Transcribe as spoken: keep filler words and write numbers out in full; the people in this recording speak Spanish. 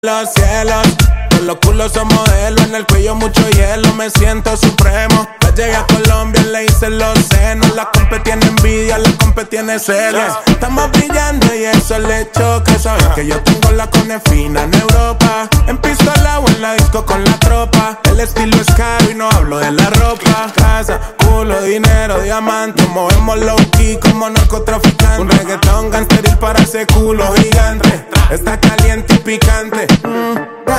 Los cielos, con los culos son modelos, en el cuello mucho hielo, me siento supremo. Ya llegué a Colombia, le hice los senos, la compe tiene envidia, la compe tiene celos. Estamos brillando y eso le choca, saben que yo tengo la cone fina en Europa. En pistola o en la disco con la tropa, el estilo es caro y no hablo de la ropa. Casa, culo, dinero, diamante, movemos low key como narcotraficantes. Un reggaetón gangsteril para ese culo gigante, está caliente y picante. Mm.